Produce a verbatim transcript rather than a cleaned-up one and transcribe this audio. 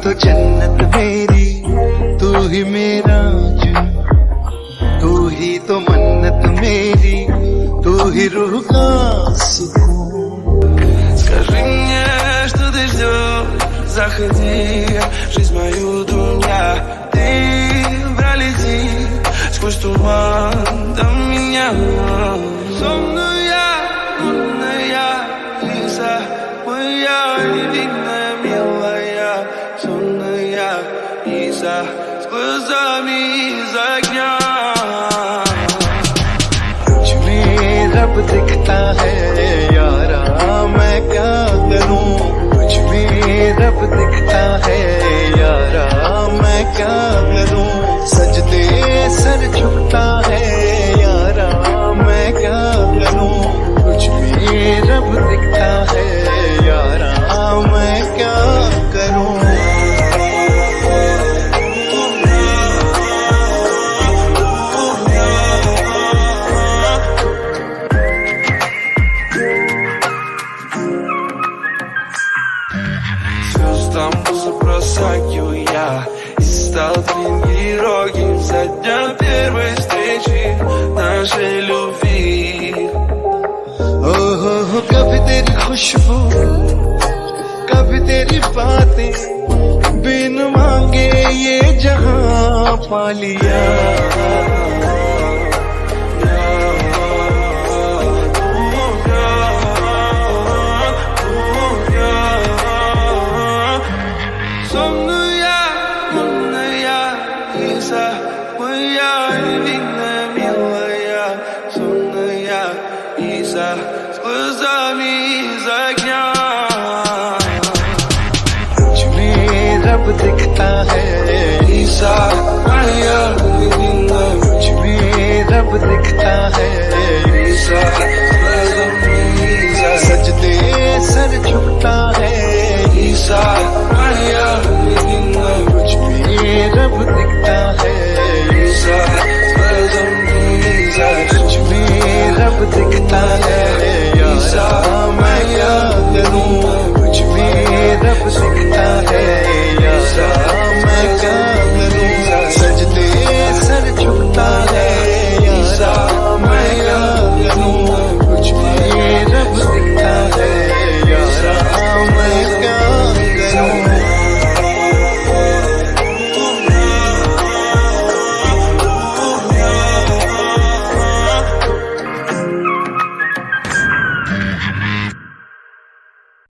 तो जन्नत मेरी, तू ही मेरा जुनून, तू ही तो मन्नत मेरी, तू ही रूह का सुकून. Скажи мне, что ты ждешь, заходи в жизнь мою, дуня. Ты пролети сквозь туман до меня. Сонная, лунная Лиза, моя невинная, милая, сонная Лиза, с глазами из огня. रब दिखता है यारा, मैं क्या करूं, कुछ भी रब दिखता है यारा, मैं क्या करूं. सजदे सर झुकता है यारा, मैं क्या करूं, कुछ भी रब दिखता है यारा, मैं क्या करूं. Звездам забросаю я и стал твоим героем со дня первой встречи нашей любви. ओहो कभी तेरी खुशबू, कभी तेरी बातें, बिन मांगे ये जहां पा लिया. Сонная, лунная Лиза, моя невинная, милая, сонная Лиза, с глазами из огня. कुछ भी रब दिखता है Лиза, моя невинная, कुछ भी रब दिखता है Лиза.